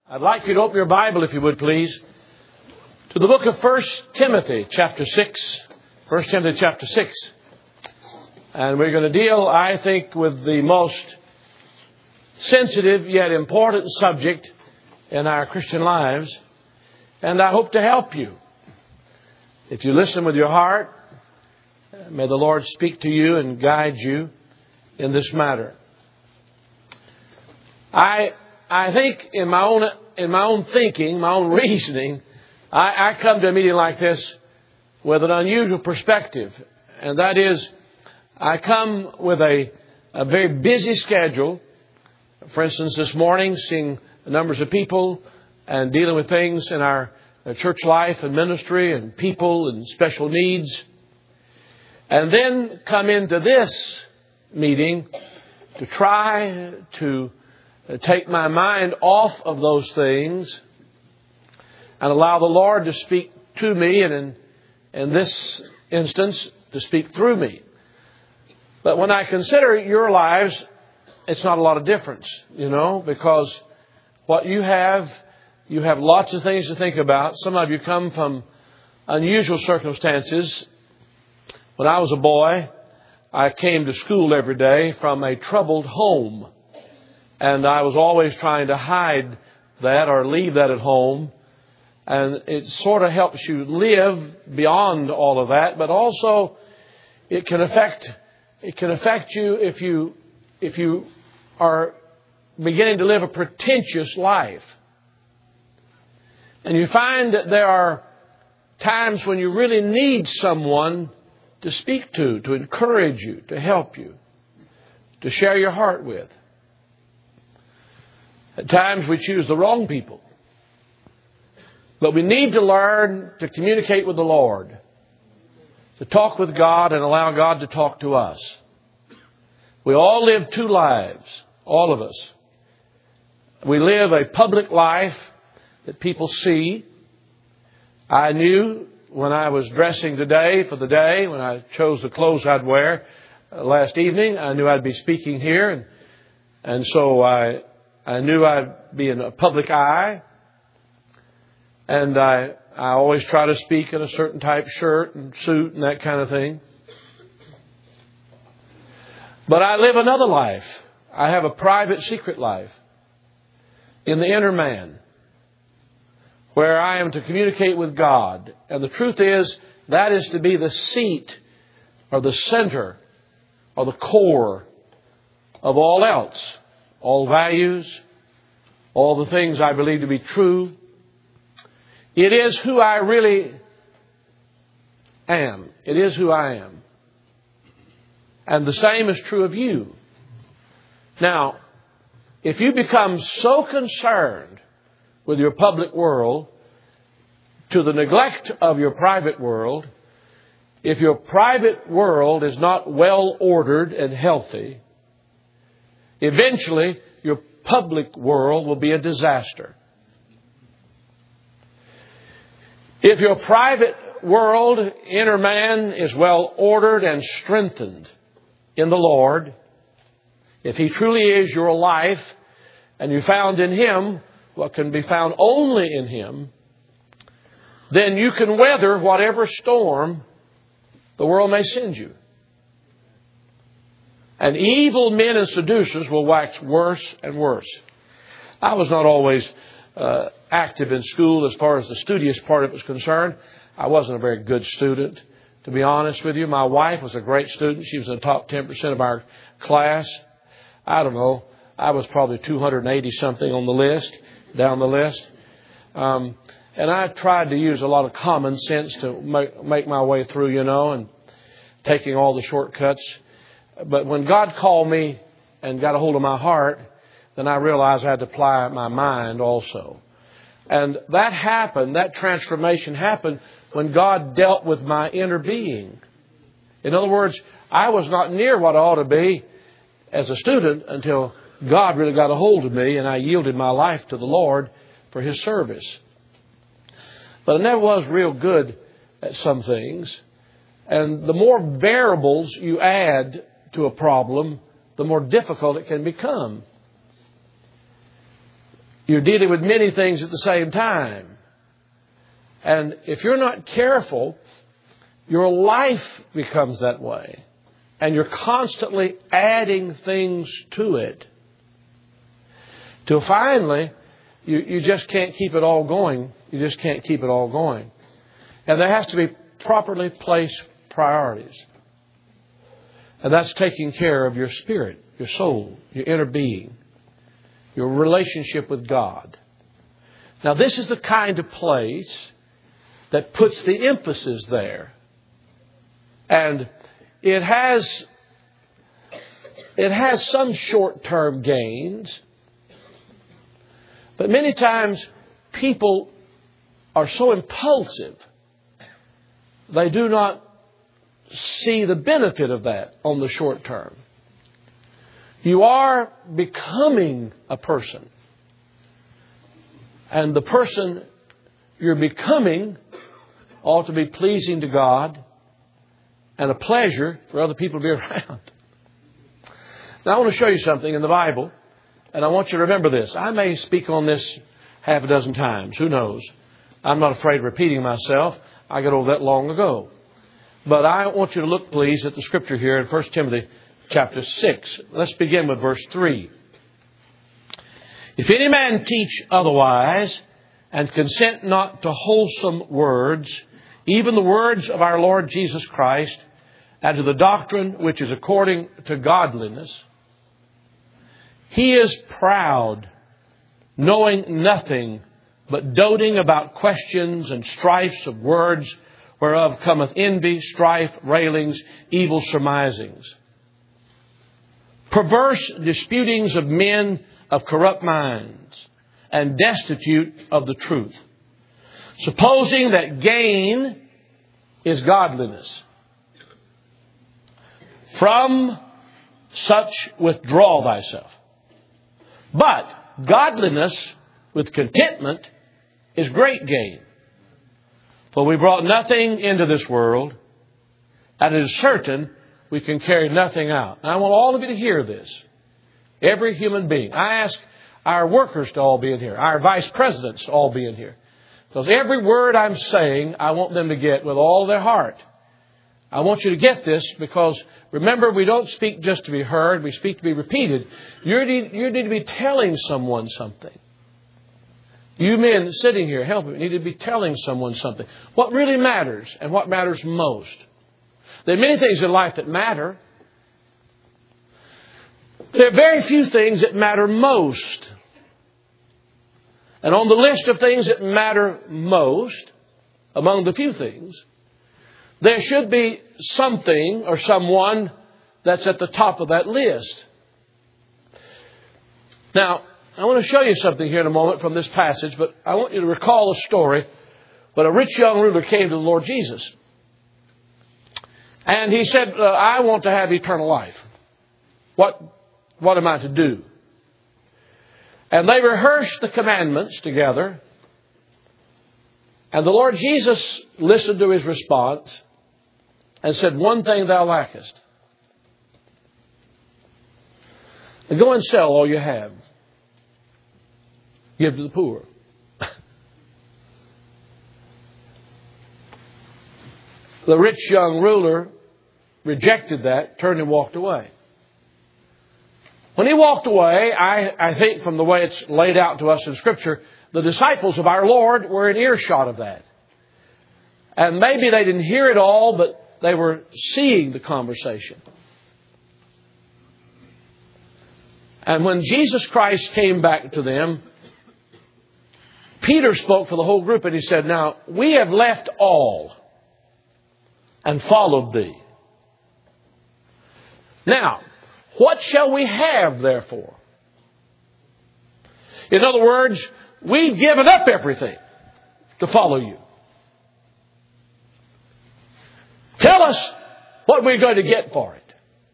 I'd like you to open your Bible, if you would, please, to the book of 1 Timothy, chapter 6. 1 Timothy, chapter 6. And we're going to deal, I think, with the most sensitive yet important subject in our Christian lives. And I hope to help you. If you listen with your heart, may the Lord speak to you and guide you in this matter. I think in my own thinking, my own reasoning, I come to a meeting like this with an unusual perspective. And that is, I come with a very busy schedule. For instance, this morning, seeing numbers of people and dealing with things in our church life and ministry and people and special needs. And then come into this meeting to try to take my mind off of those things and allow the Lord to speak to me, and in this instance, to speak through me. But when I consider your lives, it's not a lot of difference, because what you have lots of things to think about. Some of you come from unusual circumstances. When I was a boy, I came to school every day from a troubled home. And I was always trying to hide that or leave that at home. And it sort of helps you live beyond all of that. But also, it can affect you if you are beginning to live a pretentious life. And you find that there are times when you really need someone to speak to encourage you, to help you, to share your heart with. At times we choose the wrong people. But we need to learn to communicate with the Lord, to talk with God and allow God to talk to us. We all live two lives, all of us. We live a public life that people see. I knew when I was dressing today for the day, when I chose the clothes I'd wear last evening, I knew I'd be speaking here. And so I knew I'd be in a public eye. And I always try to speak in a certain type shirt and suit and that kind of thing. But I live another life. I have a private, secret life in the inner man, where I am to communicate with God. And the truth is, that is to be the seat or the center or the core of all else. All values, all the things I believe to be true. It is who I really am. It is who I am. And the same is true of you. Now, if you become so concerned with your public world to the neglect of your private world, if your private world is not well ordered and healthy, eventually your public world will be a disaster. If your private world, inner man, is well ordered and strengthened in the Lord, if He truly is your life and you found in Him what can be found only in Him, then you can weather whatever storm the world may send you. And evil men and seducers will wax worse and worse. I was not always active in school as far as the studious part of it was concerned. I wasn't a very good student, to be honest with you. My wife was a great student. She was in the top 10% of our class. I don't know. I was probably 280 something on the list, down the list. And I tried to use a lot of common sense to make my way through, and taking all the shortcuts. But when God called me and got a hold of my heart, then I realized I had to apply my mind also. And that happened, that transformation happened when God dealt with my inner being. In other words, I was not near what I ought to be as a student until God really got a hold of me and I yielded my life to the Lord for His service. But I never was real good at some things. And the more variables you add to a problem, the more difficult it can become. You're dealing with many things at the same time. And if you're not careful, your life becomes that way. And you're constantly adding things to it. Till finally, you just can't keep it all going. You just can't keep it all going. And there has to be properly placed priorities. And that's taking care of your spirit, your soul, your inner being, your relationship with God. Now, this is the kind of place that puts the emphasis there. And it has some short-term gains. But many times people are so impulsive, they do not see the benefit of that on the short term. You are becoming a person. And the person you're becoming ought to be pleasing to God and a pleasure for other people to be around. Now I want to show you something in the Bible, and I want you to remember this. I may speak on this half a dozen times. Who knows? I'm not afraid of repeating myself. I got over that long ago. But I want you to look, please, at the scripture here in 1 Timothy chapter 6. Let's begin with verse 3. If any man teach otherwise, and consent not to wholesome words, even the words of our Lord Jesus Christ, and to the doctrine which is according to godliness, he is proud, knowing nothing, but doting about questions and strifes of words, whereof cometh envy, strife, railings, evil surmisings. Perverse disputings of men of corrupt minds, and destitute of the truth, supposing that gain is godliness. From such withdraw thyself. But godliness with contentment is great gain. For we brought nothing into this world, and it is certain we can carry nothing out. And I want all of you to hear this. Every human being. I ask our workers to all be in here. Our vice presidents to all be in here. Because every word I'm saying, I want them to get with all their heart. I want you to get this because, remember, we don't speak just to be heard. We speak to be repeated. You need to be telling someone something. You men sitting here, help me, need to be telling someone something. What really matters and what matters most. There are many things in life that matter. There are very few things that matter most. And on the list of things that matter most, among the few things, there should be something or someone that's at the top of that list. Now, I want to show you something here in a moment from this passage, but I want you to recall a story when a rich young ruler came to the Lord Jesus. And he said, I want to have eternal life. What am I to do? And they rehearsed the commandments together. And the Lord Jesus listened to his response and said, one thing thou lackest. And go and sell all you have. Give to the poor. The rich young ruler rejected that, turned and walked away. When he walked away, I think from the way it's laid out to us in Scripture, the disciples of our Lord were in earshot of that. And maybe they didn't hear it all, but they were seeing the conversation. And when Jesus Christ came back to them, Peter spoke for the whole group and he said, now, we have left all and followed thee. Now, what shall we have, therefore? In other words, we've given up everything to follow you. Tell us what we're going to get for it.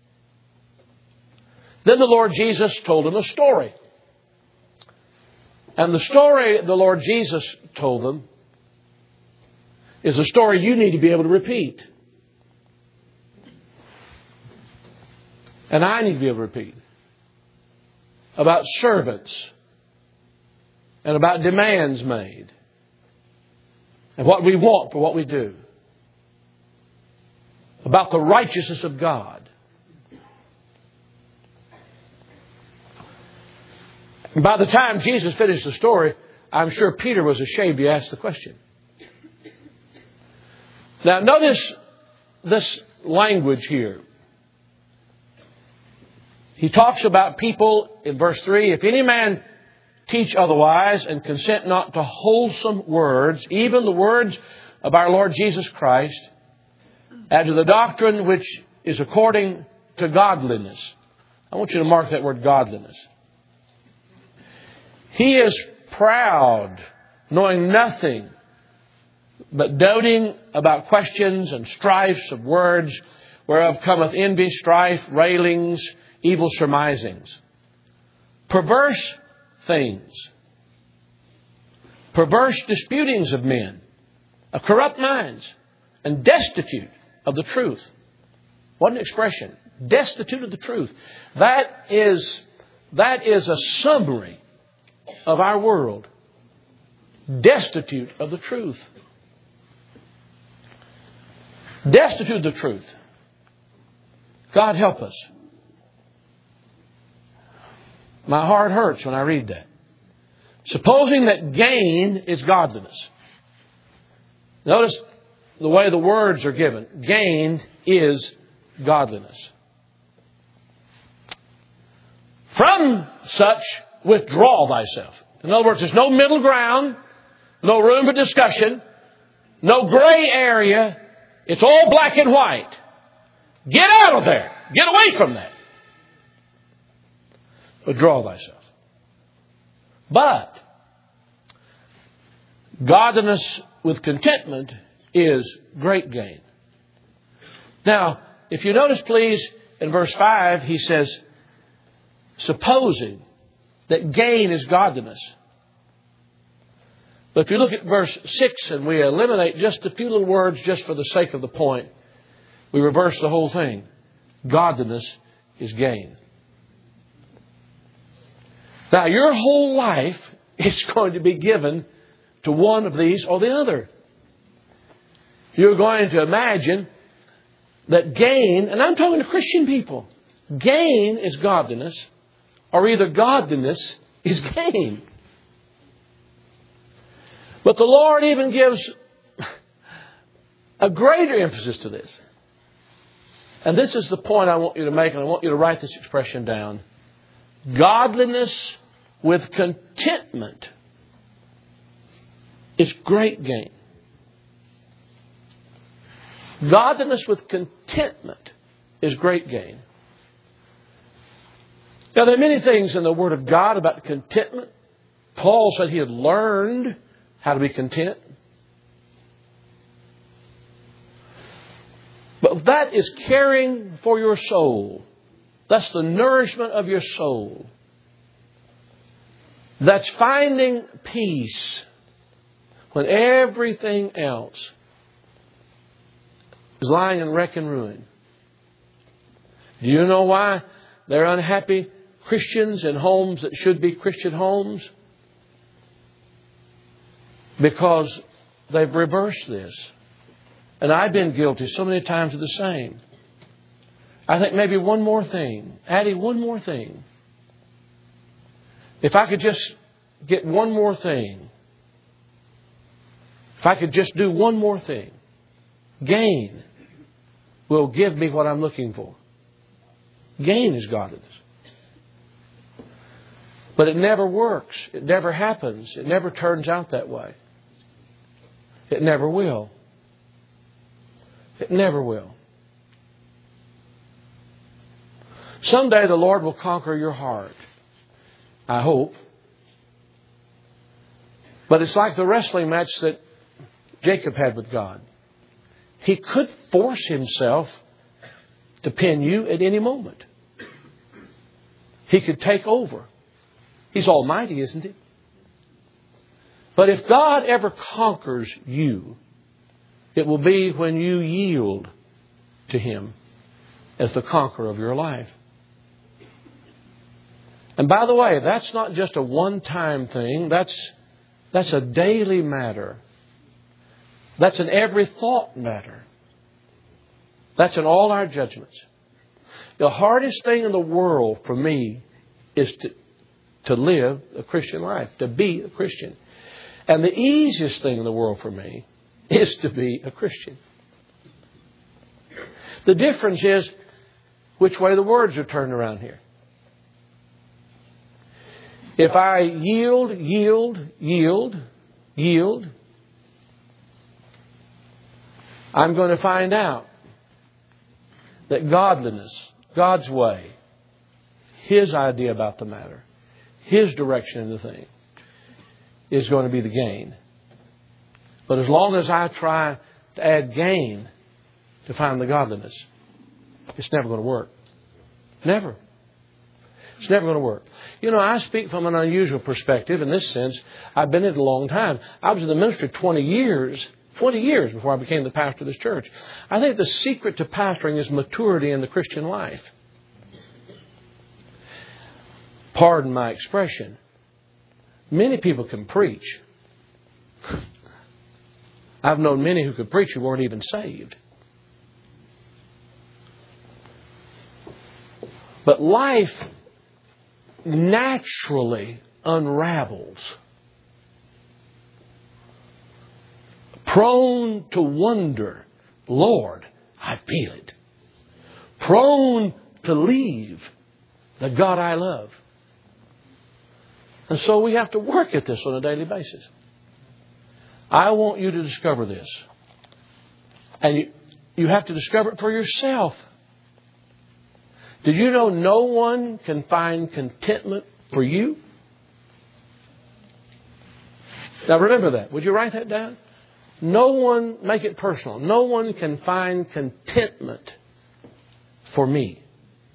Then the Lord Jesus told them a story. And the story the Lord Jesus told them is a story you need to be able to repeat. And I need to be able to repeat. About servants and about demands made and what we want for what we do, about the righteousness of God. And by the time Jesus finished the story, I'm sure Peter was ashamed he asked the question. Now notice this language here. He talks about people in verse 3, if any man teach otherwise and consent not to wholesome words, even the words of our Lord Jesus Christ, and to the doctrine which is according to godliness. I want you to mark that word godliness. He is proud, knowing nothing, but doting about questions and strifes of words, whereof cometh envy, strife, railings, evil surmisings. Perverse things. Perverse disputings of men, of corrupt minds, and destitute of the truth. What an expression. Destitute of the truth. That is a summary of our world. Destitute of the truth. Destitute of the truth. God help us. My heart hurts when I read that. Supposing that gain is godliness. Notice the way the words are given. Gain is godliness. From such, withdraw thyself. In other words, there's no middle ground, no room for discussion, no gray area. It's all black and white. Get out of there. Get away from that. Withdraw thyself. But godliness with contentment is great gain. Now, if you notice, please, in verse 5, he says, supposing that gain is godliness. But if you look at verse 6 and we eliminate just a few little words just for the sake of the point, we reverse the whole thing. Godliness is gain. Now, your whole life is going to be given to one of these or the other. You're going to imagine that gain, and I'm talking to Christian people, gain is godliness, or either godliness is gain. But the Lord even gives a greater emphasis to this. And this is the point I want you to make, and I want you to write this expression down. Godliness with contentment is great gain. Godliness with contentment is great gain. Now, there are many things in the Word of God about contentment. Paul said he had learned how to be content. But that is caring for your soul. That's the nourishment of your soul. That's finding peace when everything else is lying in wreck and ruin. Do you know why they're unhappy Christians in homes that should be Christian homes? Because they've reversed this. And I've been guilty so many times of the same. I think maybe one more thing. Adding one more thing. If I could just get one more thing. If I could just do one more thing. Gain will give me what I'm looking for. Gain is godliness. But it never works. It never happens. It never turns out that way. It never will. It never will. Someday the Lord will conquer your heart. I hope. But it's like the wrestling match that Jacob had with God. He could force himself to pin you at any moment. He could take over. He's almighty, isn't he? But if God ever conquers you, it will be when you yield to Him as the conqueror of your life. And by the way, that's not just a one-time thing. That's a daily matter. That's an every thought matter. That's in all our judgments. The hardest thing in the world for me is to live a Christian life, to be a Christian. And the easiest thing in the world for me is to be a Christian. The difference is which way the words are turned around here. If I yield, I'm going to find out that godliness, God's way, His idea about the matter, His direction in the thing, is going to be the gain. But as long as I try to add gain to find the godliness, it's never going to work. Never. It's never going to work. You know, I speak from an unusual perspective in this sense. I've been in it a long time. I was in the ministry 20 years before I became the pastor of this church. I think the secret to pastoring is maturity in the Christian life. Pardon my expression. Many people can preach. I've known many who could preach who weren't even saved. But life naturally unravels. Prone to wonder, Lord, I feel it. Prone to leave the God I love. And so we have to work at this on a daily basis. I want you to discover this. And you have to discover it for yourself. Did you know no one can find contentment for you? Now remember that. Would you write that down? No one, make it personal. No one can find contentment for me.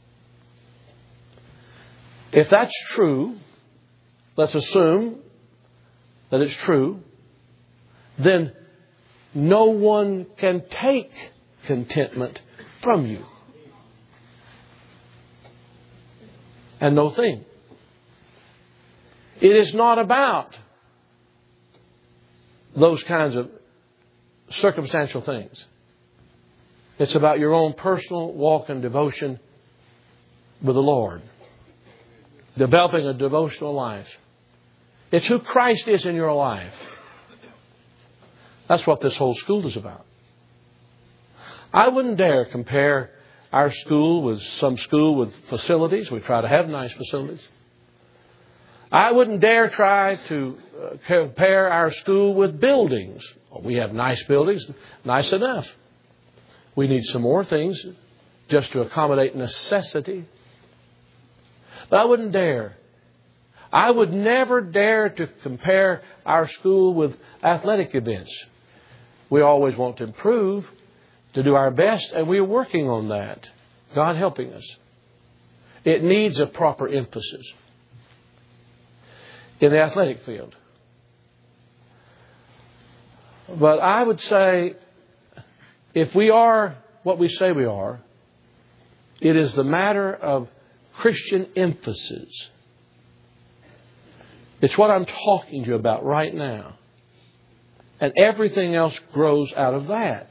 If that's true, let's assume that it's true, then no one can take contentment from you. And no thing. It is not about those kinds of circumstantial things. It's about your own personal walk and devotion with the Lord. Developing a devotional life. It's who Christ is in your life. That's what this whole school is about. I wouldn't dare compare our school with some school with facilities. We try to have nice facilities. I wouldn't dare try to compare our school with buildings. We have nice buildings, nice enough. We need some more things just to accommodate necessity. But I wouldn't dare. I would never dare to compare our school with athletic events. We always want to improve, to do our best, and we are working on that. God helping us. It needs a proper emphasis in the athletic field. But I would say, if we are what we say we are, it is the matter of Christian emphasis. It's what I'm talking to you about right now. And everything else grows out of that.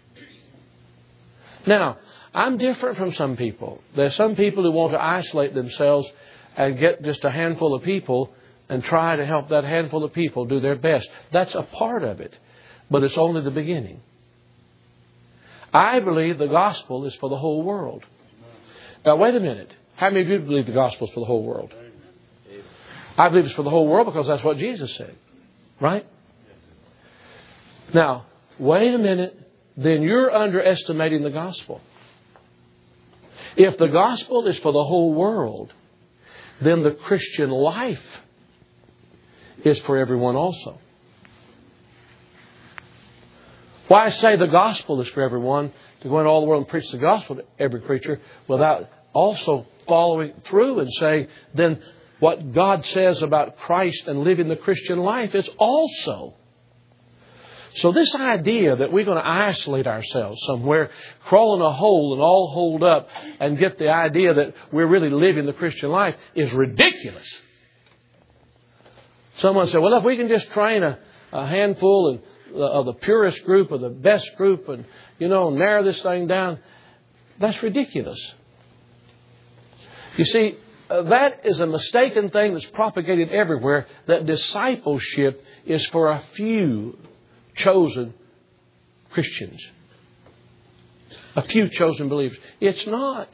Now, I'm different from some people. There's some people who want to isolate themselves and get just a handful of people and try to help that handful of people do their best. That's a part of it, but it's only the beginning. I believe the gospel is for the whole world. Now, wait a minute. How many of you believe the gospel is for the whole world? I believe it's for the whole world because that's what Jesus said. Right? Now, wait a minute. Then you're underestimating the gospel. If the gospel is for the whole world, then the Christian life is for everyone also. Why say the gospel is for everyone, to go into all the world and preach the gospel to every creature, without also following through and saying, then what God says about Christ and living the Christian life is also So this idea that we're going to isolate ourselves somewhere, crawl in a hole and all holed up and get the idea that we're really living the Christian life is ridiculous. Someone said, well, if we can just train a handful of the purest group or the best group and, narrow this thing down, that's ridiculous. You see, that is a mistaken thing that's propagated everywhere, that discipleship is for a few chosen Christians. A few chosen believers. It's not.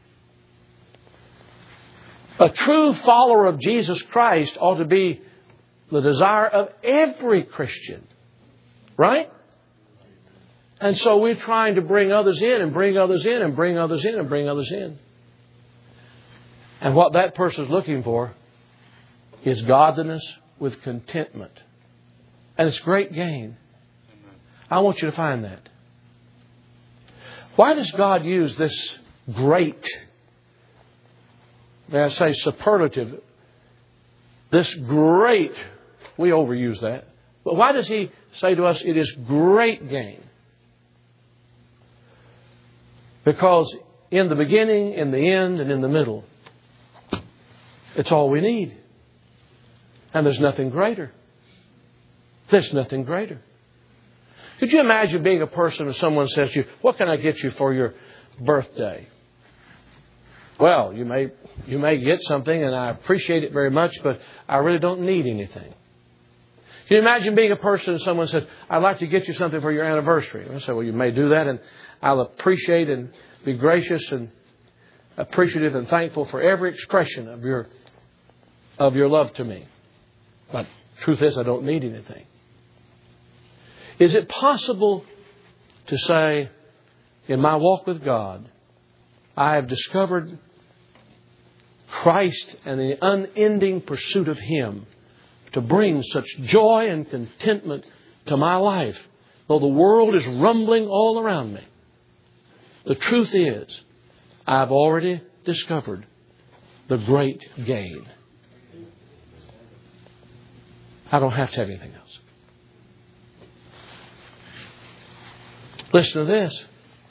A true follower of Jesus Christ ought to be the desire of every Christian. Right? And so we're trying to bring others in and bring others in and bring others in and bring others in. And what that person is looking for is godliness with contentment. And it's great gain. I want you to find that. Why does God use this great, may I say superlative, this great, we overuse that, but why does He say to us it is great gain? Because in the beginning, in the end, and in the middle, it's all we need. And there's nothing greater. There's nothing greater. Could you imagine being a person when someone says to you, what can I get you for your birthday? Well, you may get something and I appreciate it very much, but I really don't need anything. Can you imagine being a person and someone said, I'd like to get you something for your anniversary? I say, well, you may do that and I'll appreciate and be gracious and appreciative and thankful for every expression of your love to me. But truth is, I don't need anything. Is it possible to say, in my walk with God, I have discovered Christ and the unending pursuit of Him to bring such joy and contentment to my life, though the world is rumbling all around me? The truth is, I've already discovered the great gain. I don't have to have anything else. Listen to this.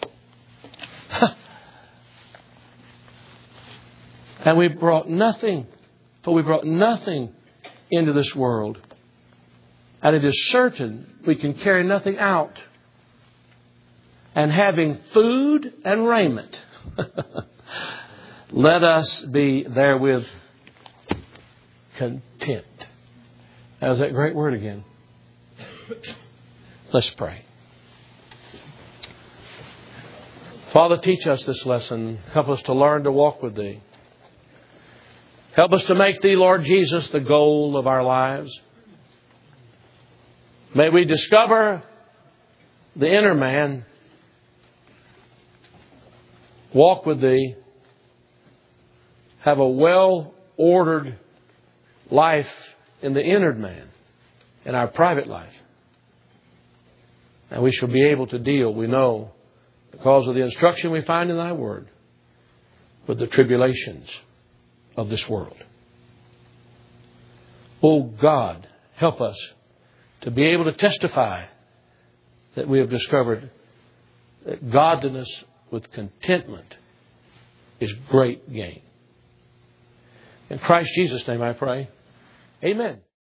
And we brought nothing into this world. And it is certain we can carry nothing out. And having food and raiment, let us be therewith content. How's that great word again? Let's pray. Father, teach us this lesson. Help us to learn to walk with Thee. Help us to make Thee, Lord Jesus, the goal of our lives. May we discover the inner man, walk with Thee, have a well-ordered life in the inner man, in our private life. And we shall be able to deal, we know, because of the instruction we find in Thy Word, with the tribulations of this world. Oh God, help us to be able to testify that we have discovered that godliness with contentment is great gain. In Christ Jesus' name I pray. Amen.